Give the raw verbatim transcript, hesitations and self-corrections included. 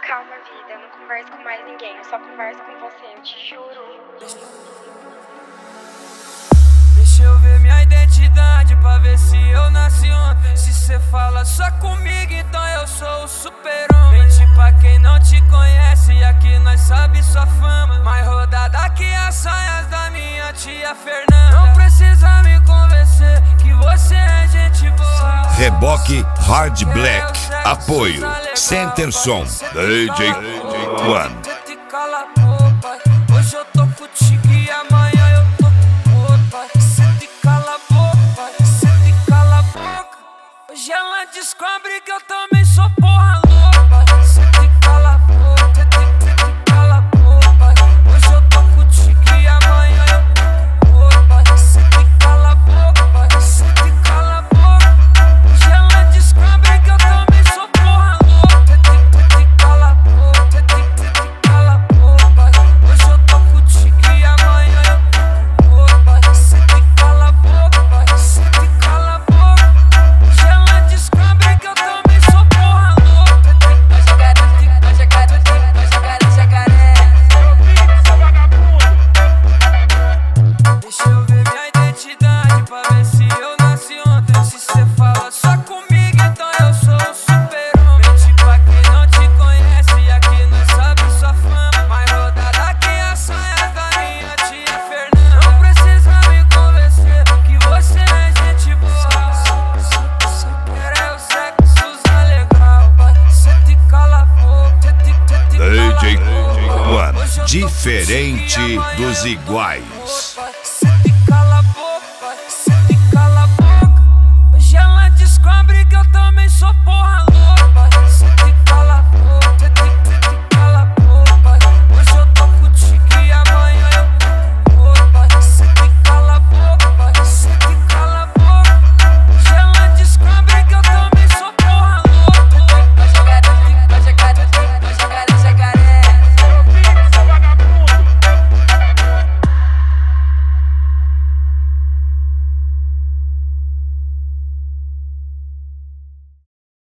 Calma, vida, eu não converso com mais ninguém, eu só converso com você, eu te juro. Deixa eu ver minha identidade pra ver se eu nasci ontem. Se cê fala só comigo, então eu sou o super-homem. Mente pra quem não te conhece, aqui nós sabe sua fama. Mais rodada que as saias da minha tia Fernanda. Não precisa me convencer que você é gente boa. Reboque Hard Black. Apoio Center Som D J One. Hoje eu tô contigo e amanhã eu tô com outra. Cê te cala a boca, cê te cala a boca. Hoje ela descobre que eu também sou porra louca. Cê te cala a boca, cê te, cê te cala a boca. Hoje eu tô contigo e amanhã eu tô com outra. Cê te cala a boca, cê te cala a boca. Hoje ela descobre que eu também sou porra louca. Cê te, cê te cala a boca, cê te, cê te cala a boca. Hoje eu tô contigo e amanhã eu tô com outra. Cê te cala a boca, cê te cala a boca. Hoje ela descobre que eu também sou porra louca. Vai jogar, vai jogar, vai jogar, jacaré. Deixa eu ver minha identidade pra ver se eu nasci ontem. Se cê fala só comigo, então eu sou o super-homem. Mente pra quem não te conhece, aqui nós sabe sua fama. Mais rodada que as saias da minha tia Fernanda. Não precisa me convencer que você é gente boa. Cê quer o sexo legal, cê te cala a boca, cê te, cê te cala a D J boca. One. Hoje eu tô Diferente contigo e amanhã dos eu tô iguais.